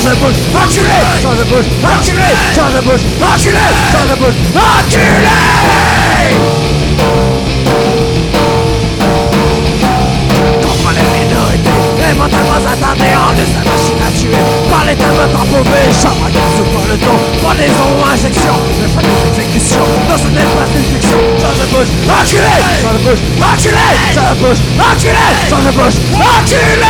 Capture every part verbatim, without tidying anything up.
de Bush, enculé, George Bush, enculé, George Bush, enculé, George Bush, enculé. Contre les minorités, les mentalement attardés en de sa machine à tuer. Par les termes paumés, chambre qui souffle par le dos. Pendaison ou injection, ne pas des exécutions. Non, ce n'est pas une fiction. George Bush, enculé, George Bush, enculé, George Bush, enculé, George Bush, enculé.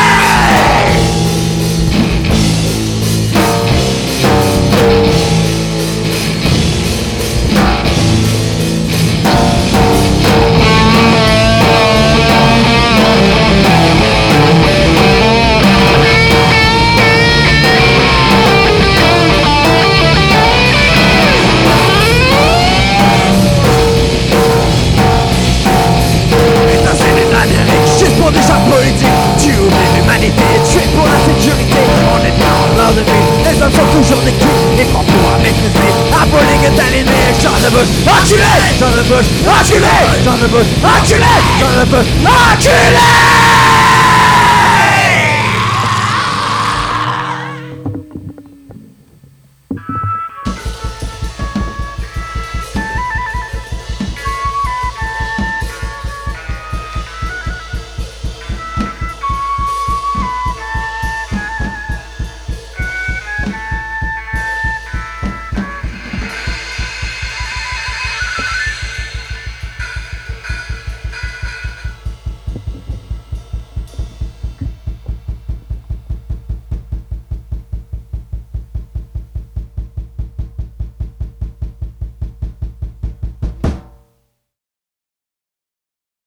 Pour des gens politiques, tu oublies l'humanité, tu es pour la sécurité. On est bien en l'heure de vie, les hommes sont toujours des culs. Et qu'on pourra maîtriser, abolique est aliéné. George Bush, enculé, George Bush, enculé, George Bush, enculé, George Bush, enculé.